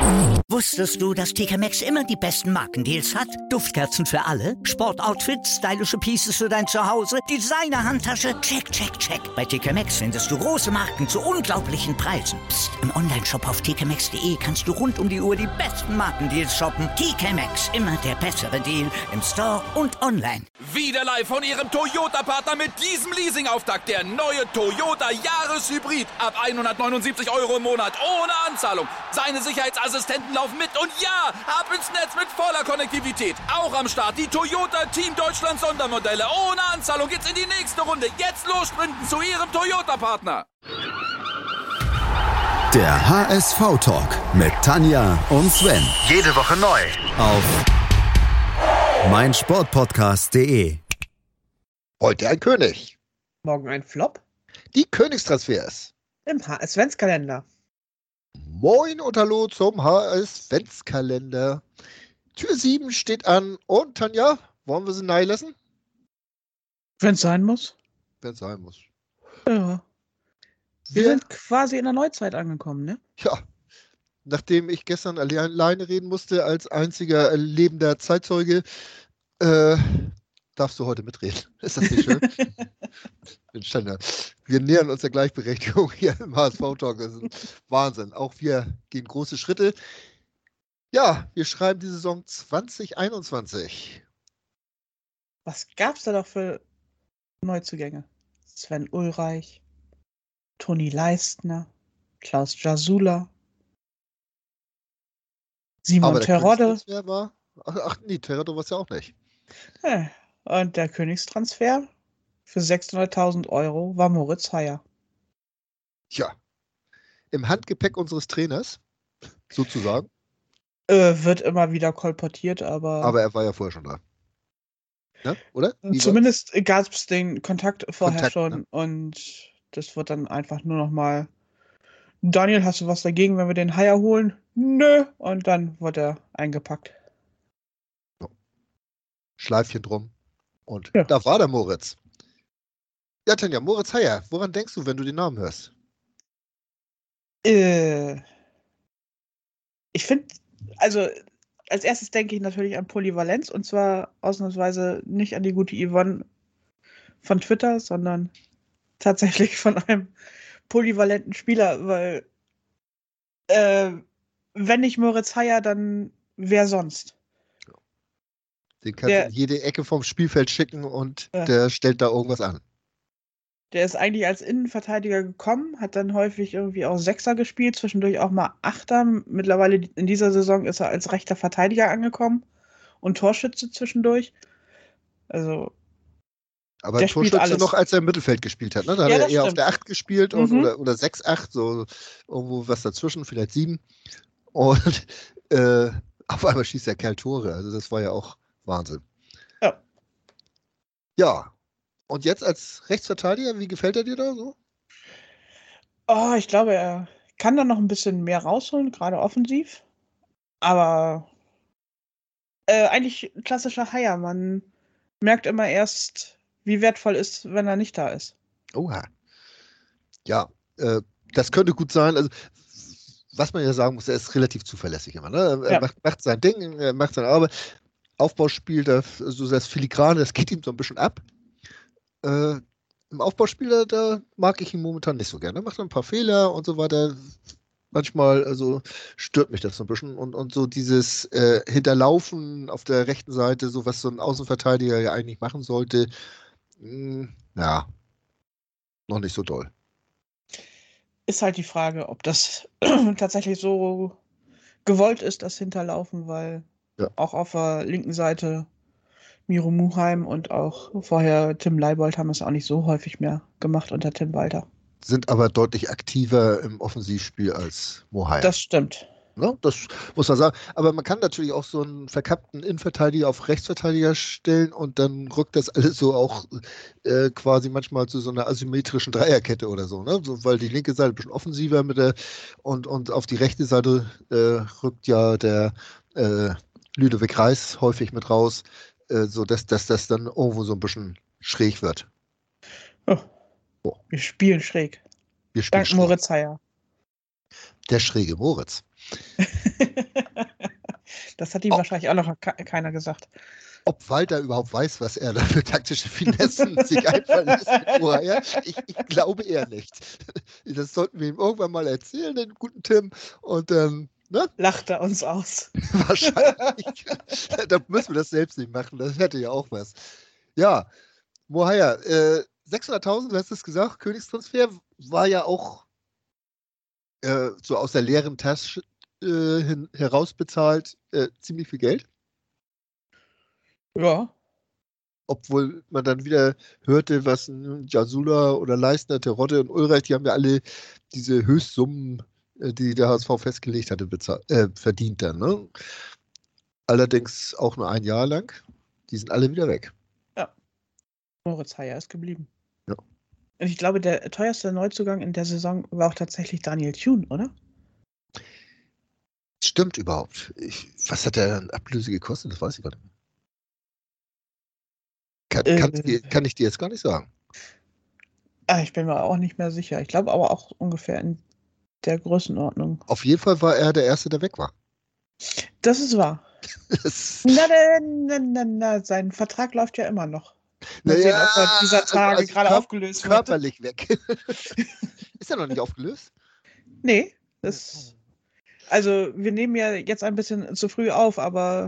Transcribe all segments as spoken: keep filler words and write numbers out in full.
Wusstest du, dass T K Maxx immer die besten Markendeals hat? Duftkerzen für alle, Sportoutfits, stylische Pieces für dein Zuhause, Designer-Handtasche, check, check, check. Bei T K Maxx findest du große Marken zu unglaublichen Preisen. Psst. Im Onlineshop auf t k maxx punkt d e kannst du rund um die Uhr die besten Markendeals shoppen. T K Maxx, immer der bessere Deal im Store und online. Wieder live von Ihrem Toyota-Partner mit diesem Leasing-Auftakt. Der neue Toyota Jahreshybrid. Ab hundertneunundsiebzig Euro im Monat. Ohne Anzahlung. Seine Sicherheitsassistenten laufen mit. Und ja, ab ins Netz mit voller Konnektivität. Auch am Start die Toyota Team Deutschland Sondermodelle. Ohne Anzahlung geht's in die nächste Runde. Jetzt los sprinten zu Ihrem Toyota-Partner. Der H S V-Talk mit Tanja und Sven. Jede Woche neu. Auf meinsportpodcast punkt de. Heute ein König. Morgen ein Flop. Die Königstransfers. Im H S-Ventskalender. Moin und hallo zum H S-Ventskalender. Tür sieben steht an. Und Tanja, wollen wir sie nahe lassen? Wenn es sein muss. Wenn es sein muss. Ja. Wir, wir sind quasi in der Neuzeit angekommen, ne? Ja. Nachdem ich gestern alleine reden musste, als einziger lebender Zeitzeuge, äh, darfst du heute mitreden. Ist das nicht schön? Wir nähern uns der Gleichberechtigung hier im H S V-Talk. Das ist ein Wahnsinn. Auch wir gehen große Schritte. Ja, wir schreiben die Saison zwanzig einundzwanzig. Was gab's da doch für Neuzugänge? Sven Ulreich, Toni Leistner, Klaus Jasula, Simon Terodde. War, ach, ach nee, Terodde war es ja auch nicht. Ja, und der Königstransfer für sechshunderttausend Euro war Moritz Heyer. Ja, im Handgepäck unseres Trainers, sozusagen. Äh, wird immer wieder kolportiert, aber... Aber er war ja vorher schon da. Ja, oder? Wie Zumindest gab es den Kontakt vorher Kontakt, schon, ne? Und das wird dann einfach nur noch mal: Daniel, hast du was dagegen, wenn wir den Heyer holen? Nö. Und dann wird er eingepackt. So. Schleifchen drum. Und ja. Da war der Moritz. Ja, Tanja, Moritz Heyer. Woran denkst du, wenn du den Namen hörst? Äh, ich finde, also als erstes denke ich natürlich an Polyvalenz, und zwar ausnahmsweise nicht an die gute Yvonne von Twitter, sondern tatsächlich von einem polyvalenten Spieler, weil äh, wenn nicht Moritz Heyer, dann wer sonst? Den kannst du in jede Ecke vom Spielfeld schicken und ja. Der stellt da irgendwas an. Der ist eigentlich als Innenverteidiger gekommen, hat dann häufig irgendwie auch Sechser gespielt, zwischendurch auch mal Achter. Mittlerweile in dieser Saison ist er als rechter Verteidiger angekommen und Torschütze zwischendurch. Also aber der Torschütze noch, als er im Mittelfeld gespielt hat. Ne? Da ja, hat er eher stimmt. auf der acht gespielt und, mhm. oder, oder sechs acht, so irgendwo was dazwischen, vielleicht sieben. Und äh, auf einmal schießt der Kerl Tore. Also das war ja auch Wahnsinn. Ja. Ja. Und jetzt als Rechtsverteidiger, wie gefällt er dir da so? Oh, ich glaube, er kann da noch ein bisschen mehr rausholen, gerade offensiv. Aber äh, eigentlich klassischer Heyer. Man merkt immer erst, wie wertvoll ist, wenn er nicht da ist. Oha. Ja, äh, das könnte gut sein. Also, was man ja sagen muss, er ist relativ zuverlässig immer. Ne? Er ja. macht, macht sein Ding, er macht seine Arbeit. Aufbauspiel, das, so das Filigrane, das geht ihm so ein bisschen ab. Äh, Im Aufbauspiel, da, da mag ich ihn momentan nicht so gerne. Er macht ein paar Fehler und so weiter. Manchmal also stört mich das so ein bisschen. Und, und so dieses äh, Hinterlaufen auf der rechten Seite, so was so ein Außenverteidiger ja eigentlich machen sollte, mh, ja, noch nicht so doll. Ist halt die Frage, ob das tatsächlich so gewollt ist, das Hinterlaufen, weil ja. Auch auf der linken Seite Miro Muheim und auch vorher Tim Leibold haben es auch nicht so häufig mehr gemacht unter Tim Walter. Sind aber deutlich aktiver im Offensivspiel als Muheim. Das stimmt. Ne? Das muss man sagen. Aber man kann natürlich auch so einen verkappten Innenverteidiger auf Rechtsverteidiger stellen und dann rückt das alles so auch äh, quasi manchmal zu so einer asymmetrischen Dreierkette oder so, ne? So, weil die linke Seite ein bisschen offensiver mit der und, und auf die rechte Seite äh, rückt ja der äh, Ludovic Reis häufig mit raus, äh, so dass, dass das dann irgendwo so ein bisschen schräg wird. Oh. Oh. Wir spielen schräg. Wir spielen Dank schräg. Moritz Heyer. Der schräge Moritz. Das hat ihm oh. wahrscheinlich auch noch keiner gesagt. Ob Walter überhaupt weiß, was er da für taktische Finessen sich einfallen lässt vorher, ich, ich glaube eher nicht. Das sollten wir ihm irgendwann mal erzählen, den guten Tim. Und ähm, ne? Lacht er uns aus. Wahrscheinlich. Da müssen wir das selbst nicht machen. Das hätte ja auch was. Ja, Mohair, äh, sechshunderttausend, du hast es gesagt, Königstransfer war ja auch äh, so aus der leeren Tasche äh, hin, herausbezahlt, äh, ziemlich viel Geld. Ja. Obwohl man dann wieder hörte, was ein Jasula oder Leistner, Terodde und Ulreich, die haben ja alle diese Höchstsummen, die der H S V festgelegt hatte, bezahlt, äh, verdient dann. Ne? Allerdings auch nur ein Jahr lang. Die sind alle wieder weg. Ja. Moritz Heyer ist geblieben. Ja. Und ich glaube, der teuerste Neuzugang in der Saison war auch tatsächlich Daniel Thune, oder? Stimmt überhaupt. Ich, was hat der Ablöse gekostet? Das weiß ich gar nicht mehr. Kann, äh, kann, ich, kann ich dir jetzt gar nicht sagen. Ah, ich bin mir auch nicht mehr sicher. Ich glaube aber auch ungefähr in der Größenordnung. Auf jeden Fall war er der Erste, der weg war. Das ist wahr. Das na, na, na, na, sein Vertrag läuft ja immer noch. Mal sehen, naja, ob er dieser Tage also gerade kör- aufgelöst wird. Körperlich weg. Ist er noch nicht aufgelöst? Nee, das. Also, wir nehmen ja jetzt ein bisschen zu früh auf, aber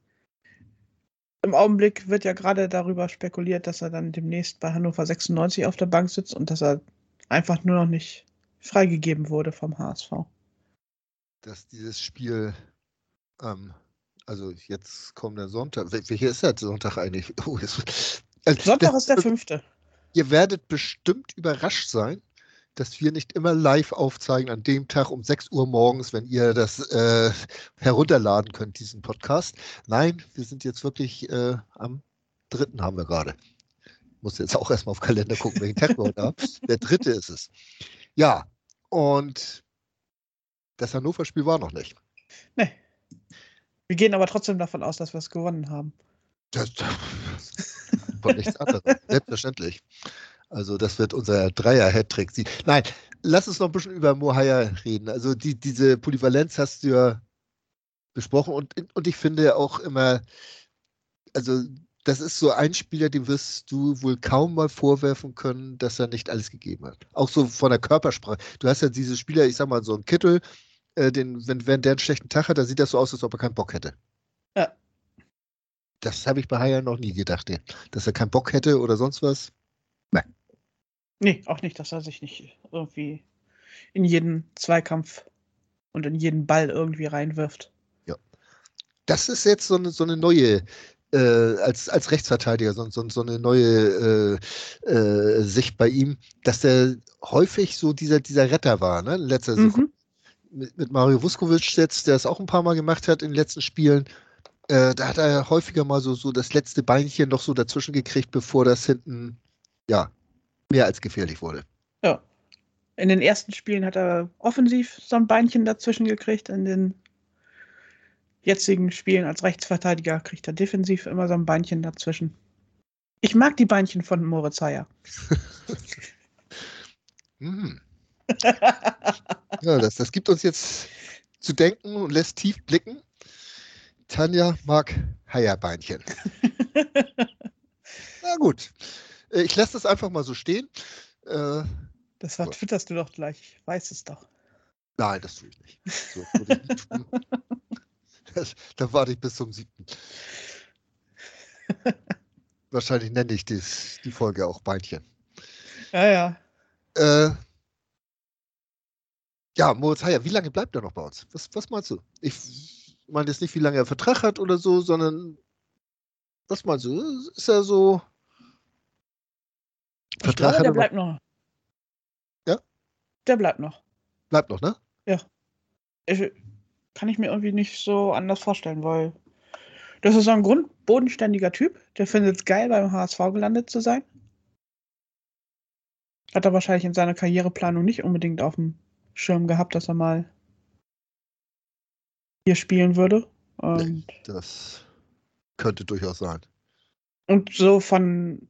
im Augenblick wird ja gerade darüber spekuliert, dass er dann demnächst bei Hannover sechsundneunzig auf der Bank sitzt und dass er einfach nur noch nicht freigegeben wurde vom H S V. Dass dieses Spiel, ähm, also jetzt kommt der Sonntag. Wel- Welcher ist der Sonntag eigentlich? Oh, jetzt, also Sonntag das, ist der fünfte. Ihr werdet bestimmt überrascht sein, dass wir nicht immer live aufzeigen an dem Tag um sechs Uhr morgens, wenn ihr das äh, herunterladen könnt, diesen Podcast. Nein, wir sind jetzt wirklich äh, am dritten haben wir gerade. Muss jetzt auch erstmal auf den Kalender gucken, welchen Tag wir heute haben. Der dritte ist es. Ja, und das Hannover-Spiel war noch nicht. Nee. Wir gehen aber trotzdem davon aus, dass wir es gewonnen haben. Das, von nichts anderes. Selbstverständlich. Also das wird unser Dreier-Hattrick. Nein, lass uns noch ein bisschen über Mohair reden. Also die, diese Polyvalenz hast du ja besprochen und, und ich finde auch immer, also das ist so ein Spieler, dem wirst du wohl kaum mal vorwerfen können, dass er nicht alles gegeben hat. Auch so von der Körpersprache. Du hast ja diese Spieler, ich sag mal so einen Kittel, äh, den, wenn, wenn der einen schlechten Tag hat, dann sieht das so aus, als ob er keinen Bock hätte. Ja. Das habe ich bei Heyer noch nie gedacht, ey. Dass er keinen Bock hätte oder sonst was. Nein. Nee, auch nicht, dass er sich nicht irgendwie in jeden Zweikampf und in jeden Ball irgendwie reinwirft. Ja. Das ist jetzt so eine, so eine neue, äh, als, als Rechtsverteidiger, so, so, so eine neue äh, äh, Sicht bei ihm, dass er häufig so dieser, dieser Retter war, ne? In letzter Sekunde. Mhm. Mit, mit Mario Vuskovic jetzt, der es auch ein paar Mal gemacht hat in den letzten Spielen. Äh, da hat er häufiger mal so, so das letzte Beinchen noch so dazwischen gekriegt, bevor das hinten, ja, mehr als gefährlich wurde. Ja. In den ersten Spielen hat er offensiv so ein Beinchen dazwischen gekriegt. In den jetzigen Spielen als Rechtsverteidiger kriegt er defensiv immer so ein Beinchen dazwischen. Ich mag die Beinchen von Moritz Heyer. hm. Ja, das, das gibt uns jetzt zu denken und lässt tief blicken. Tanja mag Heyerbeinchen. Na gut. Ich lasse das einfach mal so stehen. Äh, das war, twitterst du doch gleich. Ich weiß es doch. Nein, das tue ich nicht. So, würde ich nicht tun. Das, dann warte ich bis zum siebten Wahrscheinlich nenne ich dies, die Folge auch Beinchen. Ja, ja. Äh, ja, Moritz Heyer, wie lange bleibt er noch bei uns? Was, was meinst du? Ich meine jetzt nicht, wie lange er Vertrag hat oder so, sondern was meinst du? Ist er so... Ich Vertrag glaube, der bleibt noch. Ja? Der bleibt noch. Bleibt noch, ne? Ja. Ich, kann ich mir irgendwie nicht so anders vorstellen, weil das ist so ein grundbodenständiger Typ. Der findet es geil, beim H S V gelandet zu sein. Hat er wahrscheinlich in seiner Karriereplanung nicht unbedingt auf dem Schirm gehabt, dass er mal hier spielen würde. Und das könnte durchaus sein. Und so von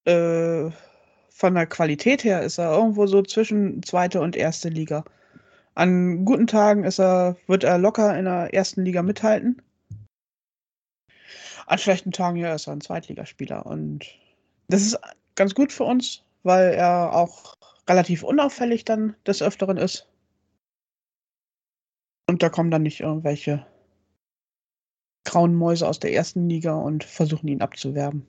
äh, von der Qualität her ist er irgendwo so zwischen zweite und erste Liga. An guten Tagen ist er, wird er locker in der ersten Liga mithalten. An schlechten Tagen ja ist er ein Zweitligaspieler. Und das ist ganz gut für uns, weil er auch relativ unauffällig dann des Öfteren ist. Und da kommen dann nicht irgendwelche grauen Mäuse aus der ersten Liga und versuchen ihn abzuwerben.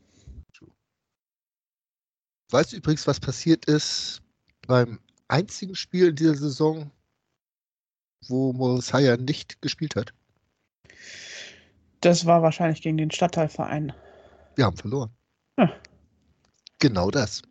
Weißt du übrigens, was passiert ist beim einzigen Spiel in dieser Saison, wo Moritz Heyer nicht gespielt hat? Das war wahrscheinlich gegen den Stadtteilverein. Wir haben verloren. Ja. Genau das.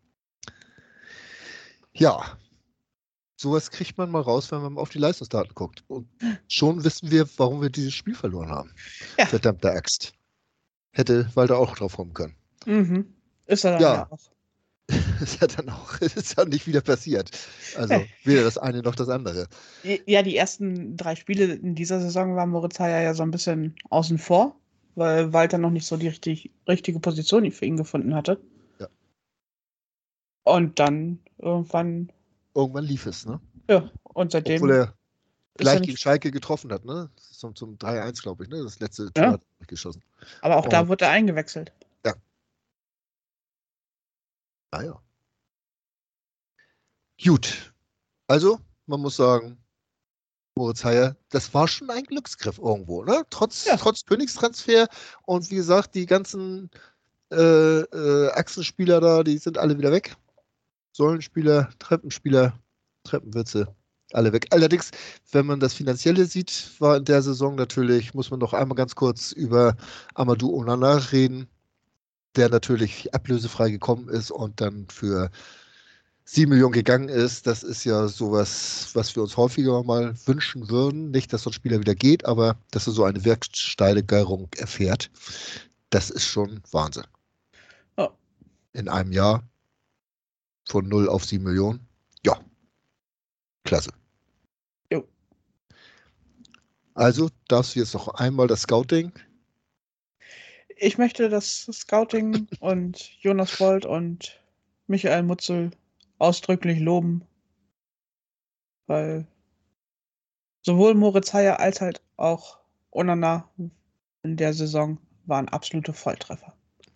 Ja, sowas kriegt man mal raus, wenn man mal auf die Leistungsdaten guckt. Und schon wissen wir, warum wir dieses Spiel verloren haben. Ja. Verdammte Axt. Hätte Walter auch drauf kommen können. Mhm. Ist er dann Ja. ja, auch. Ist ja dann auch, ist ja nicht wieder passiert. Also weder das eine noch das andere. Ja, die ersten drei Spiele in dieser Saison war Moritz Heyer ja so ein bisschen außen vor, weil Walter noch nicht so die richtig, richtige Position für ihn gefunden hatte. Ja. Und dann irgendwann, Irgendwann lief es, ne? ja, und seitdem. Obwohl er gleich er nicht- gegen Schalke getroffen hat, ne? Zum, zum drei eins, glaube ich, ne? Das letzte Tor Ja. hat er geschossen. Aber auch da Oh. wurde er eingewechselt. Ah ja. Gut. Also, man muss sagen, Moritz Heyer, das war schon ein Glücksgriff irgendwo, ne? Trotz, Ja. trotz Königstransfer und wie gesagt, die ganzen äh, äh, Achsenspieler da, die sind alle wieder weg. Säulenspieler, Treppenspieler, Treppenwitze, alle weg. Allerdings, wenn man das Finanzielle sieht, war in der Saison natürlich, muss man noch einmal ganz kurz über Amadou Onana reden, der natürlich ablösefrei gekommen ist und dann für sieben Millionen gegangen ist. Das ist ja sowas, was wir uns häufiger mal wünschen würden. Nicht, dass so ein Spieler wieder geht, aber dass er so eine Werksteigerung erfährt. Das ist schon Wahnsinn. Ja. In einem Jahr von null auf sieben Millionen. Ja, klasse. Jo. Also darfst du jetzt noch einmal das Scouting. Ich möchte das Scouting und Jonas Bold und Michael Mutzel ausdrücklich loben, weil sowohl Moritz Heyer als halt auch Onana in der Saison waren absolute Volltreffer.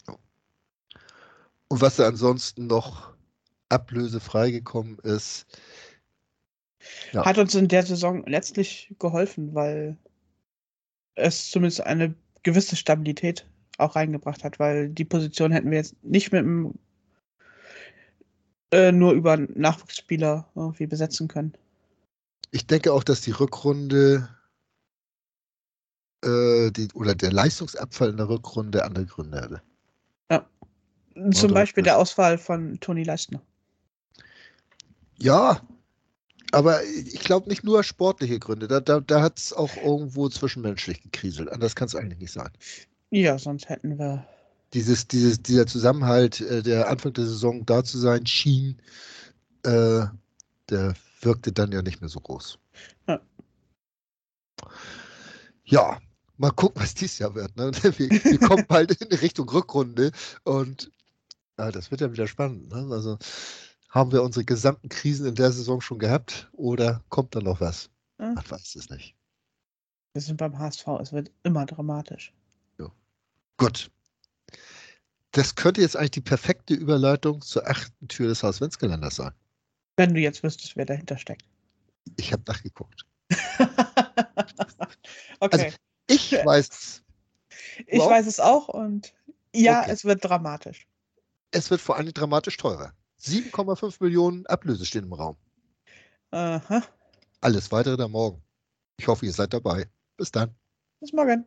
Und was da ansonsten noch ablösefrei gekommen ist. Ja. Hat uns in der Saison letztlich geholfen, weil es zumindest eine gewisse Stabilität auch reingebracht hat, weil die Position hätten wir jetzt nicht mit dem, äh, nur über Nachwuchsspieler irgendwie besetzen können. Ich denke auch, dass die Rückrunde äh, die, oder der Leistungsabfall in der Rückrunde andere Gründe hatte. Zum Oder- Beispiel der Ausfall von Toni Leistner. Ja, aber ich glaube nicht nur sportliche Gründe. Da, da, da hat es auch irgendwo zwischenmenschlich gekriselt. Anders kann es eigentlich nicht sein. Ja, sonst hätten wir. Dieses, dieses, dieser Zusammenhalt, äh, der Anfang der Saison da zu sein schien, äh, der wirkte dann ja nicht mehr so groß. Ja. Ja, mal gucken, was dieses Jahr wird. Ne? Wir, wir kommen bald in Richtung Rückrunde und ja, das wird ja wieder spannend. Ne? Also haben wir unsere gesamten Krisen in der Saison schon gehabt oder kommt da noch was? Ja. Man weiß es nicht. Wir sind beim H S V, es wird immer dramatisch. Gut. Das könnte jetzt eigentlich die perfekte Überleitung zur achten Tür des Haus-Wenzgeländers sein. Wenn du jetzt wüsstest, wer dahinter steckt. Ich habe nachgeguckt. Okay. Ich weiß, ich wow. weiß es auch und ja, Okay. es wird dramatisch. es wird vor allem dramatisch teurer. sieben Komma fünf Millionen Ablöse stehen im Raum. Aha. Alles weitere dann morgen. Ich hoffe, ihr seid dabei. Bis dann. Bis morgen.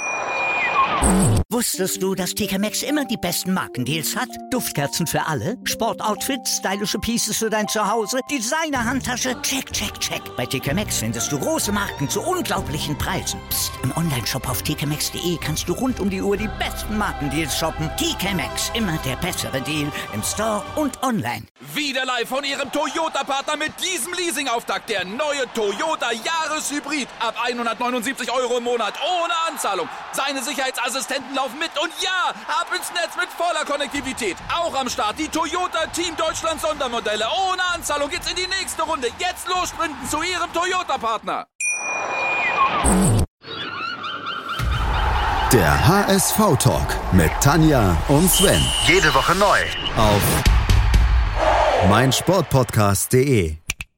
Wusstest du, dass T K Maxx immer die besten Markendeals hat? Duftkerzen für alle, Sportoutfits, stylische Pieces für dein Zuhause, Designer-Handtasche, check, check, check. Bei T K Maxx findest du große Marken zu unglaublichen Preisen. Psst. Im Onlineshop auf t k maxx punkt de kannst du rund um die Uhr die besten Markendeals shoppen. T K Maxx, immer der bessere Deal im Store und online. Wieder live von Ihrem Toyota-Partner mit diesem Leasing-Auftakt. Der neue Toyota Jahreshybrid. Ab hundertneunundsiebzig Euro im Monat ohne Anzahlung. Seine Sicherheitsassistenten Sicherheitsassistenten laufen mit und ja, ab ins Netz mit voller Konnektivität. Auch am Start die Toyota Team Deutschland Sondermodelle. Ohne Anzahlung geht's in die nächste Runde. Jetzt los sprinten zu Ihrem Toyota-Partner. Der H S V-Talk mit Tanja und Sven. Jede Woche neu. Auf meinsportpodcast punkt de.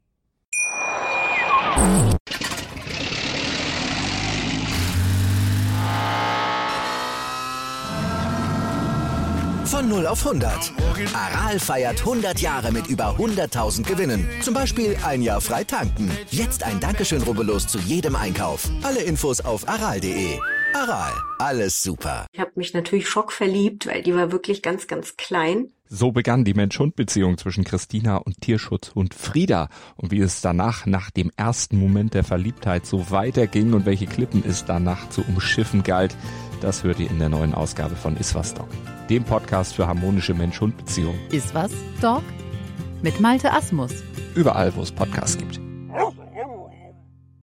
Von null auf hundert. Aral feiert hundert Jahre mit über hunderttausend Gewinnen. Zum Beispiel ein Jahr frei tanken. Jetzt ein Dankeschön, rubbellos zu jedem Einkauf. Alle Infos auf aral punkt de. Aral, alles super. Ich habe mich natürlich schockverliebt, weil die war wirklich ganz, ganz klein. So begann die Mensch-Hund-Beziehung zwischen Christina und Tierschutzhund Frieda. Und wie es danach, nach dem ersten Moment der Verliebtheit, so weiterging und welche Klippen es danach zu umschiffen galt, das hört ihr in der neuen Ausgabe von Iswas Dog, dem Podcast für harmonische Mensch-Hund-Beziehungen. Iswas Dog? Mit Malte Asmus. Überall, wo es Podcasts gibt.